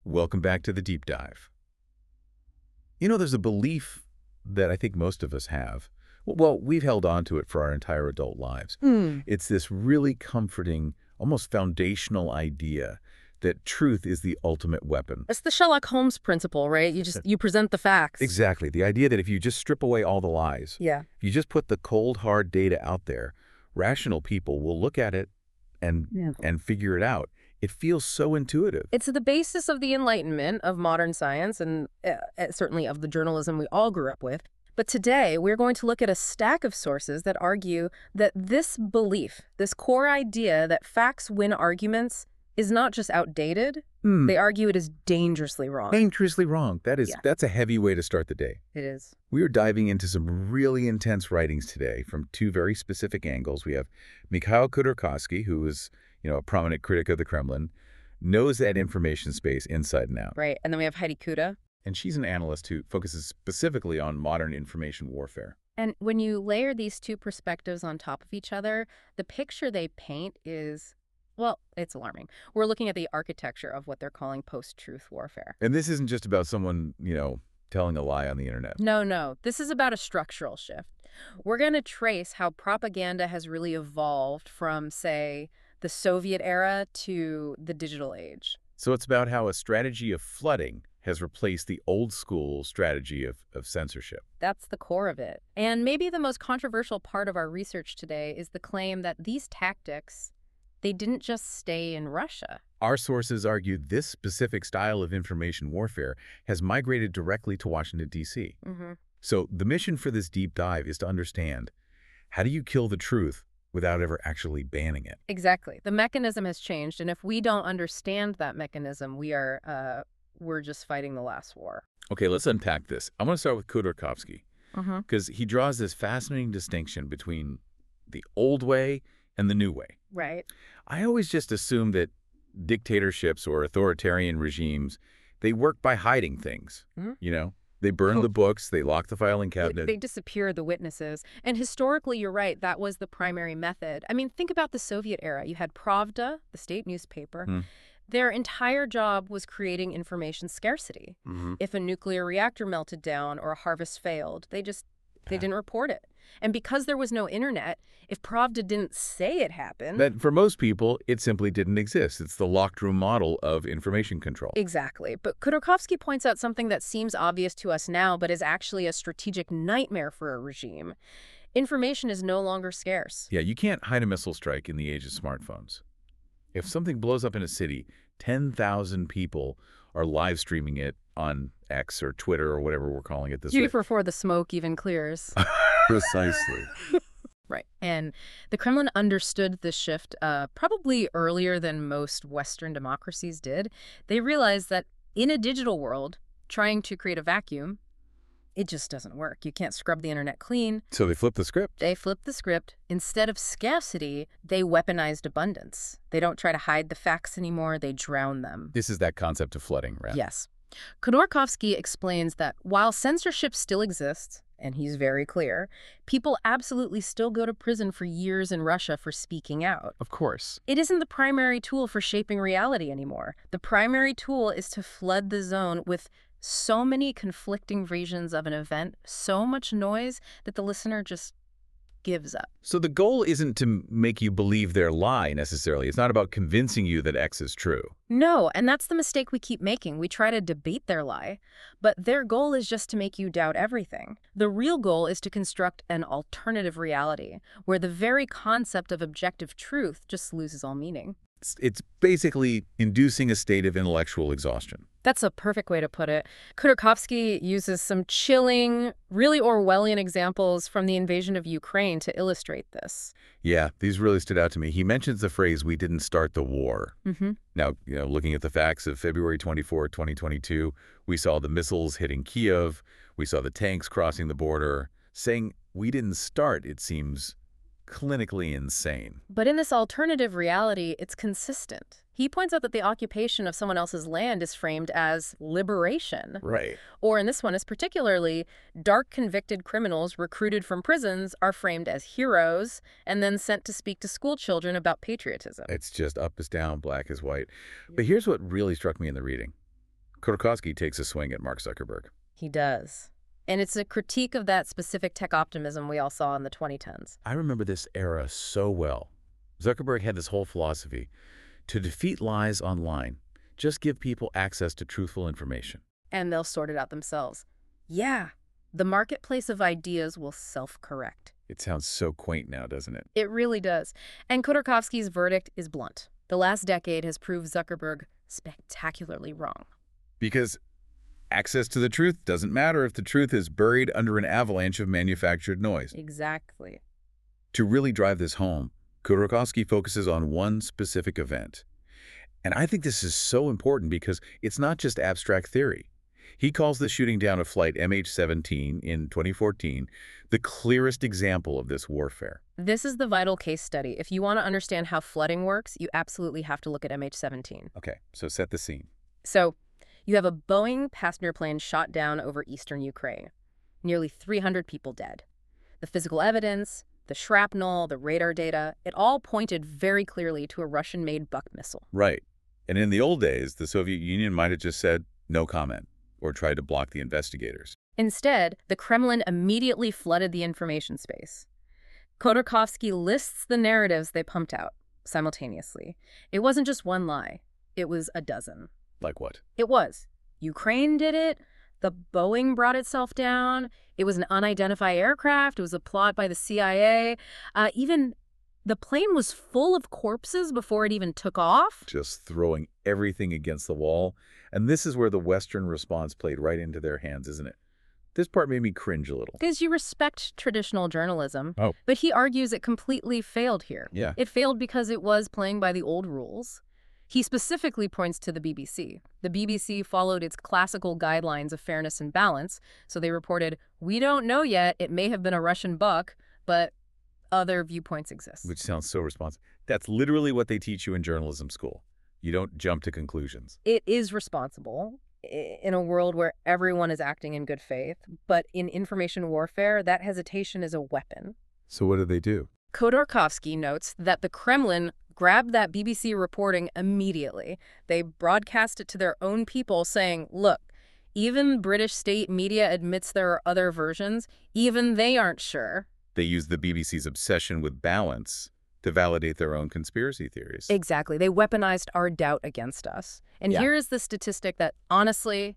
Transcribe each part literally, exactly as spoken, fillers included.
Welcome back to the deep dive. You know, there's a belief that I think most of us have. Well, we've held on to it for our entire adult lives. Mm. It's this really comforting, almost foundational idea that truth is the ultimate weapon. It's the Sherlock Holmes principle, right? You just, you present the facts. Exactly. The idea that if you just strip away all the lies, Yeah. if you just put the cold, hard data out there, rational people will look at it and Yeah. and figure it out. It feels so intuitive. It's the basis of the Enlightenment, of modern science, and uh, uh, certainly of the journalism we all grew up with. But today, we're going to look at a stack of sources that argue that this belief, this core idea that facts win arguments, is not just outdated. Hmm. They argue it is dangerously wrong. Dangerously wrong. That is, Yeah. that's a heavy way to start the day. It is. We are diving into some really intense writings today from two very specific angles. We have Mikhail Khodorkovsky, who is, you know, a prominent critic of the Kremlin, knows that information space inside and out. Right. And then we have Heidi Kuda. And she's an analyst who focuses specifically on modern information warfare. And when you layer these two perspectives on top of each other, the picture they paint is, well, it's alarming. We're looking at the architecture of what they're calling post-truth warfare. And this isn't just about someone, you know, telling a lie on the internet. No, no. This is about a structural shift. We're going to trace how propaganda has really evolved from, say, the Soviet era to the digital age. So it's about how a strategy of flooding has replaced the old school strategy of, of censorship. That's the core of it. And maybe the most controversial part of our research today is the claim that these tactics, they didn't just stay in Russia. Our sources argue this specific style of information warfare has migrated directly to Washington, D C Mm-hmm. So the mission for this deep dive is to understand, how do you kill the truth without ever actually banning it? Exactly. The mechanism has changed, and if we don't understand that mechanism, we are uh, we're just fighting the last war. Okay, let's unpack this. I'm going to start with Khodorkovsky, Mm-hmm. because he draws this fascinating distinction between the old way and the new way. Right. I always just assumed that dictatorships or authoritarian regimes, they work by hiding things, Mhm. you know? They burn the books, they lock the filing They, cabinet. they disappear the witnesses. And historically, you're right, that was the primary method. I mean, think about the Soviet era. You had Pravda, the state newspaper. Hmm. Their entire job was creating information scarcity. Mhm. If a nuclear reactor melted down or a harvest failed, they just they didn't report it. And because there was no internet, if Pravda didn't say it happened... That for most people, it simply didn't exist. It's the locked room model of information control. Exactly. But Khodorkovsky points out something that seems obvious to us now, but is actually a strategic nightmare for a regime. Information is no longer scarce. Yeah, you can't hide a missile strike in the age of smartphones. If something blows up in a city, ten thousand people are live streaming it on X or Twitter or whatever we're calling it this Duty way. before the smoke even clears. Precisely. Right. And the Kremlin understood this shift uh, probably earlier than most Western democracies did. They realized that in a digital world, trying to create a vacuum, it just doesn't work. You can't scrub the internet clean. So they flipped the script. They flipped the script. Instead of scarcity, they weaponized abundance. They don't try to hide the facts anymore. They drown them. This is that concept of flooding, right? Yes. Khodorkovsky explains that while censorship still exists, and he's very clear, people absolutely still go to prison for years in Russia for speaking out. Of course. It isn't the primary tool for shaping reality anymore. The primary tool is to flood the zone with so many conflicting versions of an event, so much noise that the listener just gives up. So the goal isn't to make you believe their lie necessarily. It's not about convincing you that X is true. No, and that's the mistake we keep making. We try to debate their lie, but their goal is just to make you doubt everything. The real goal is to construct an alternative reality where the very concept of objective truth just loses all meaning. It's, it's basically inducing a state of intellectual exhaustion. That's a perfect way to put it. Khodorkovsky uses some chilling, really Orwellian examples from the invasion of Ukraine to illustrate this. Yeah, these really stood out to me. He mentions the phrase, "we didn't start the war." Mm-hmm. Now, you know, looking at the facts of February twenty-fourth, twenty twenty-two, we saw the missiles hitting Kiev, we saw the tanks crossing the border. Saying we didn't start, it seems clinically insane. But in this alternative reality, it's consistent. He points out that the occupation of someone else's land is framed as liberation. Right. Or in this one is particularly, dark convicted criminals recruited from prisons are framed as heroes and then sent to speak to school children about patriotism. It's just up is down, black is white. But here's what really struck me in the reading. Khodorkovsky takes a swing at Mark Zuckerberg. He does. And it's a critique of that specific tech optimism we all saw in the twenty tens. I remember this era so well. Zuckerberg had this whole philosophy: to defeat lies online, just give people access to truthful information. And they'll sort it out themselves. Yeah, the marketplace of ideas will self-correct. It sounds so quaint now, doesn't it? It really does. And Khodorkovsky's verdict is blunt. The last decade has proved Zuckerberg spectacularly wrong. Because access to the truth doesn't matter if the truth is buried under an avalanche of manufactured noise. Exactly. To really drive this home, Khodorkovsky focuses on one specific event. And I think this is so important because it's not just abstract theory. He calls the shooting down of Flight M H seventeen in twenty fourteen the clearest example of this warfare. This is the vital case study. If you want to understand how flooding works, you absolutely have to look at M H seventeen. Okay, so set the scene. So, you have a Boeing passenger plane shot down over eastern Ukraine. Nearly three hundred people dead. The physical evidence, the shrapnel, the radar data, it all pointed very clearly to a Russian-made Buk missile. Right. And in the old days, the Soviet Union might have just said, no comment, or tried to block the investigators. Instead, the Kremlin immediately flooded the information space. Khodorkovsky lists the narratives they pumped out simultaneously. It wasn't just one lie. It was a dozen. Like what? It was. Ukraine did it. The Boeing brought itself down. It was an unidentified aircraft. It was a plot by the C I A. Uh, even the plane was full of corpses before it even took off. Just throwing everything against the wall. And this is where the Western response played right into their hands, isn't it? This part made me cringe a little. Because you respect traditional journalism. Oh. But he argues it completely failed here. Yeah. It failed because it was playing by the old rules. He specifically points to the B B C. The B B C followed its classical guidelines of fairness and balance, so they reported, we don't know yet, it may have been a Russian Buk, but other viewpoints exist. Which sounds so responsive. That's literally what they teach you in journalism school. You don't jump to conclusions. It is responsible in a world where everyone is acting in good faith, but in information warfare, that hesitation is a weapon. So what do they do? Khodorkovsky notes that the Kremlin grabbed that B B C reporting immediately. They broadcast it to their own people saying, look, even British state media admits there are other versions. Even they aren't sure. They use the B B C's obsession with balance to validate their own conspiracy theories. Exactly. They weaponized our doubt against us. And Yeah. here is the statistic that, honestly,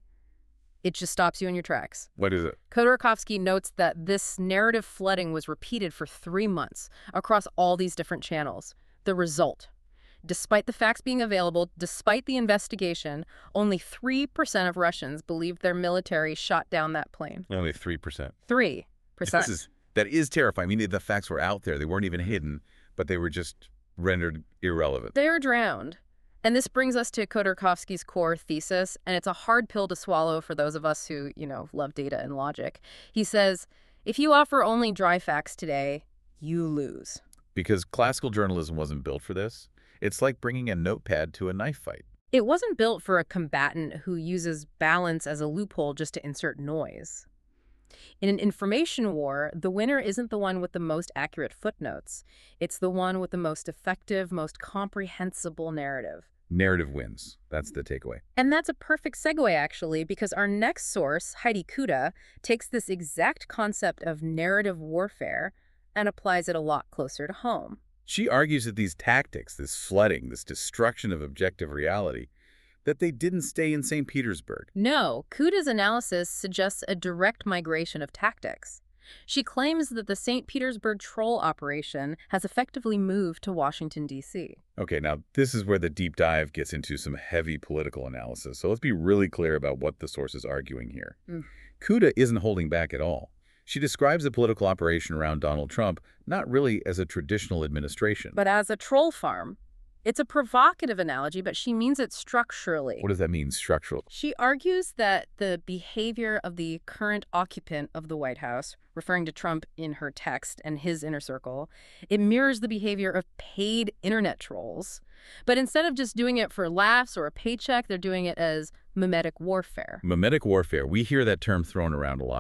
it just stops you in your tracks. What is it? Khodorkovsky notes that this narrative flooding was repeated for three months across all these different channels. The result, despite the facts being available, despite the investigation, only three percent of Russians believed their military shot down that plane. Only three percent. three percent. This is, that is terrifying. I mean, the facts were out there. They weren't even hidden, but they were just rendered irrelevant. They are drowned. And this brings us to Khodorkovsky's core thesis, and it's a hard pill to swallow for those of us who, you know, love data and logic. He says, if you offer only dry facts today, you lose. Because classical journalism wasn't built for this. It's like bringing a notepad to a knife fight. It wasn't built for a combatant who uses balance as a loophole just to insert noise. In an information war, the winner isn't the one with the most accurate footnotes. It's the one with the most effective, most comprehensible narrative. Narrative wins. That's the takeaway. And that's a perfect segue, actually, because our next source, Heidi Kuda, takes this exact concept of narrative warfare and applies it a lot closer to home. She argues that these tactics, this flooding, this destruction of objective reality, that they didn't stay in Saint Petersburg. No, Kuda's analysis suggests a direct migration of tactics. She claims that the Saint Petersburg troll operation has effectively moved to Washington, D C Okay, now this is where the deep dive gets into some heavy political analysis. So let's be really clear about what the source is arguing here. Mm. Kuda isn't holding back at all. She describes the political operation around Donald Trump not really as a traditional administration. But as a troll farm. It's a provocative analogy, but she means it structurally. What does that mean, structural? She argues that the behavior of the current occupant of the White House, referring to Trump in her text and his inner circle, it mirrors the behavior of paid internet trolls. But instead of just doing it for laughs or a paycheck, they're doing it as mimetic warfare. Mimetic warfare. We hear that term thrown around a lot.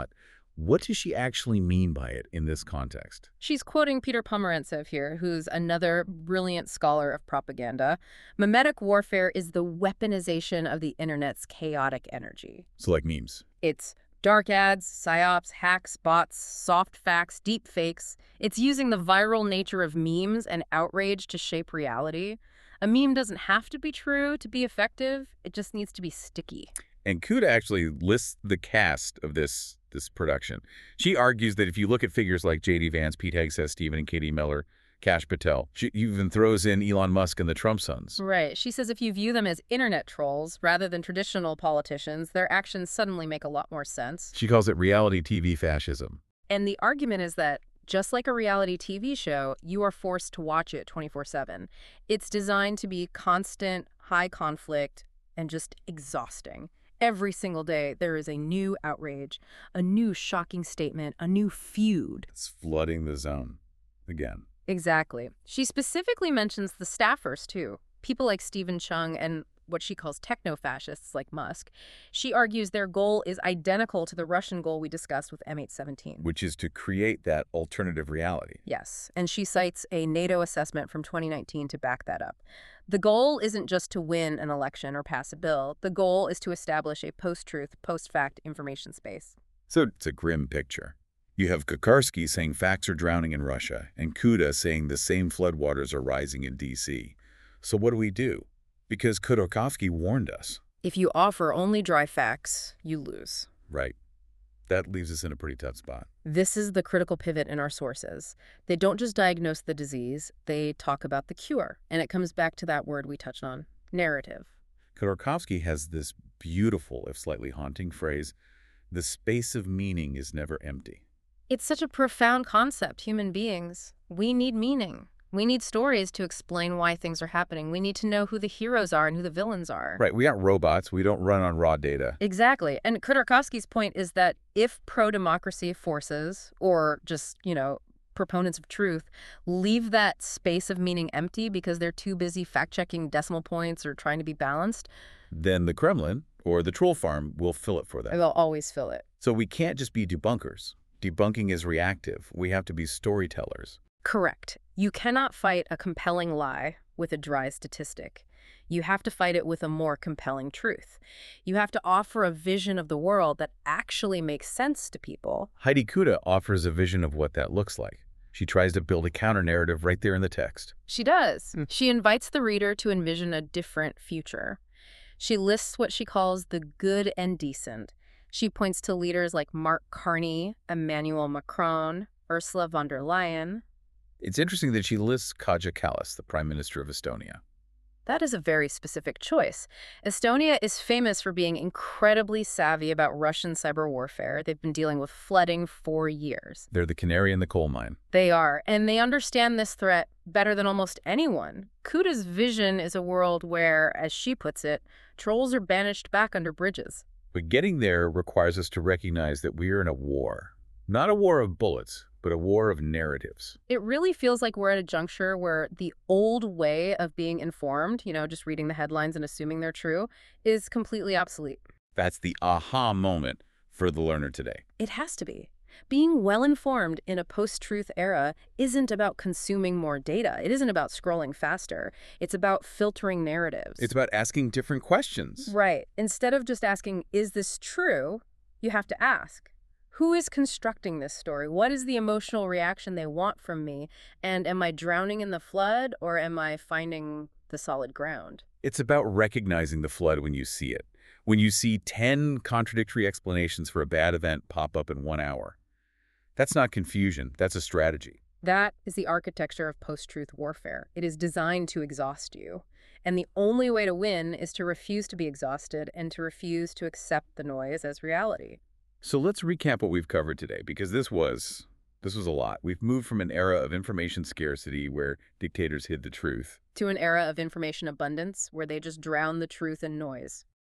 What does she actually mean by it in this context? She's quoting Peter Pomerantsev here, who's another brilliant scholar of propaganda. Memetic warfare is the weaponization of the internet's chaotic energy. So like memes. It's dark ads, psyops, hacks, bots, soft facts, deep fakes. It's using the viral nature of memes and outrage to shape reality. A meme doesn't have to be true to be effective. It just needs to be sticky. And Kuda actually lists the cast of this this production. She argues that if you look at figures like J D Vance, Pete Hegseth, Stephen and Katie Miller, Kash Patel, she even throws in Elon Musk and the Trump sons. Right. She says if you view them as internet trolls rather than traditional politicians, their actions suddenly make a lot more sense. She calls it reality T V fascism. And the argument is that just like a reality T V show, you are forced to watch it twenty-four seven. It's designed to be constant, high conflict, and just exhausting. Every single day, there is a new outrage, a new shocking statement, a new feud. It's flooding the zone again. Exactly. She specifically mentions the staffers, too. People like Stephen Chung and what she calls techno-fascists like Musk. She argues their goal is identical to the Russian goal we discussed with M eight seventeen. Which is to create that alternative reality. Yes, and she cites a NATO assessment from twenty nineteen to back that up. The goal isn't just to win an election or pass a bill. The goal is to establish a post-truth, post-fact information space. So it's a grim picture. You have Kukarsky saying facts are drowning in Russia, and Kuda saying the same floodwaters are rising in D C. So what do we do? Because Khodorkovsky warned us. If you offer only dry facts, you lose. Right. That leaves us in a pretty tough spot. This is the critical pivot in our sources. They don't just diagnose the disease, they talk about the cure. And it comes back to that word we touched on, narrative. Khodorkovsky has this beautiful, if slightly haunting phrase, the space of meaning is never empty. It's such a profound concept, human beings. We need meaning. We need stories to explain why things are happening. We need to know who the heroes are and who the villains are. Right, we aren't robots. We don't run on raw data. Exactly. And Khodorkovsky's point is that if pro-democracy forces, or just, you know, proponents of truth, leave that space of meaning empty because they're too busy fact-checking decimal points or trying to be balanced, then the Kremlin or the troll farm will fill it for them. they'll always fill it. So we can't just be debunkers. Debunking is reactive. We have to be storytellers. Correct. You cannot fight a compelling lie with a dry statistic. You have to fight it with a more compelling truth. You have to offer a vision of the world that actually makes sense to people. Heidi Kuda offers a vision of what that looks like. She tries to build a counter-narrative right there in the text. She does. She invites the reader to envision a different future. She lists what she calls the good and decent. She points to leaders like Mark Carney, Emmanuel Macron, Ursula von der Leyen. It's interesting that she lists Kaja Kallas, the Prime Minister of Estonia. That is a very specific choice. Estonia is famous for being incredibly savvy about Russian cyber warfare. They've been dealing with flooding for years. They're the canary in the coal mine. They are, and they understand this threat better than almost anyone. Kuda's vision is a world where, as she puts it, trolls are banished back under bridges. But getting there requires us to recognize that we are in a war. Not a war of bullets, but a war of narratives. It really feels like we're at a juncture where the old way of being informed, you know, just reading the headlines and assuming they're true, is completely obsolete. That's the aha moment for the learner today. It has to be. Being well-informed in a post-truth era isn't about consuming more data. It isn't about scrolling faster. It's about filtering narratives. It's about asking different questions. Right. Instead of just asking, is this true, you have to ask, who is constructing this story? What is the emotional reaction they want from me? And am I drowning in the flood or am I finding the solid ground? It's about recognizing the flood when you see it. When you see ten contradictory explanations for a bad event pop up in one hour. That's not confusion. That's a strategy. That is the architecture of post-truth warfare. It is designed to exhaust you. And the only way to win is to refuse to be exhausted and to refuse to accept the noise as reality. So let's recap what we've covered today, because this was, this was a lot. We've moved from an era of information scarcity where dictators hid the truth To an era of information abundance where they just drown the truth in noise.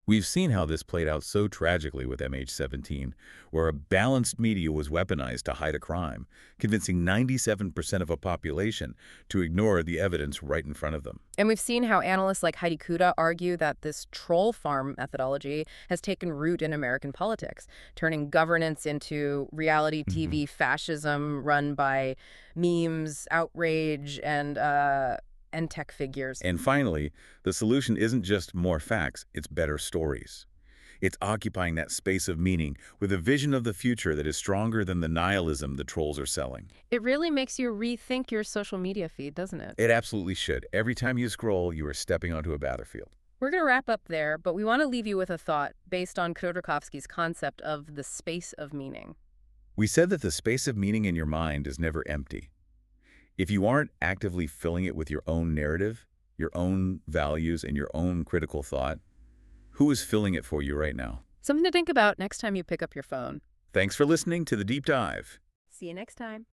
We've seen how this played out so tragically with M H seventeen, where a balanced media was weaponized to hide a crime, convincing ninety-seven percent of a population to ignore the evidence right in front of them. And we've seen how analysts like Heidi Kuda argue that this troll farm methodology has taken root in American politics, turning governance into reality T V fascism run by memes, outrage, and uh, and tech figures. And finally, the solution isn't just more facts, it's better stories. It's occupying that space of meaning with a vision of the future that is stronger than the nihilism the trolls are selling. It really makes you rethink your social media feed, doesn't it? It absolutely should. Every time you scroll, you are stepping onto a battlefield. We're going to wrap up there, but we want to leave you with a thought based on Khodorkovsky's concept of the space of meaning. We said that the space of meaning in your mind is never empty. If you aren't actively filling it with your own narrative, your own values, and your own critical thought, who is filling it for you right now? Something to think about next time you pick up your phone. Thanks for listening to The Deep Dive. See you next time.